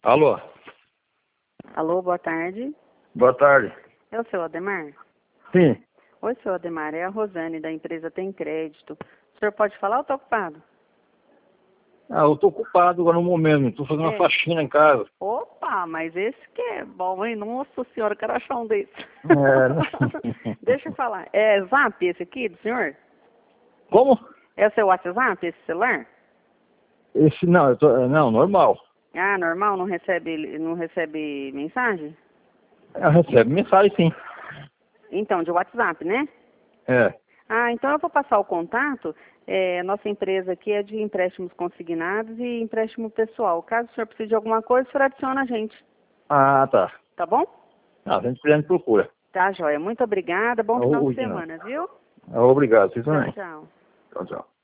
Alô? Alô, boa tarde. Boa tarde. É o seu Ademar? Sim. Oi, seu Ademar, é a Rosane da empresa Tem Crédito. O senhor pode falar ou está ocupado? Eu tô ocupado agora no momento, tô fazendo uma faxina em casa. Opa, mas esse que é bom, hein? Nossa senhora, quero achar um desse. Deixa eu falar. É Zap esse aqui do senhor? Como? É o seu WhatsApp, esse celular? Esse não, não, normal. Ah, normal? Não recebe mensagem? Eu recebo mensagem sim. Então, de WhatsApp, né? É. Ah, então eu vou passar o contato. Nossa empresa aqui é de empréstimos consignados e empréstimo pessoal. Caso o senhor precise de alguma coisa, o senhor adiciona a gente. Ah, tá. Tá bom? A gente procura. Tá, joia. Muito obrigada. Bom final de semana, viu? Obrigado, vocês Tchau, também. tchau. Tchau, tchau.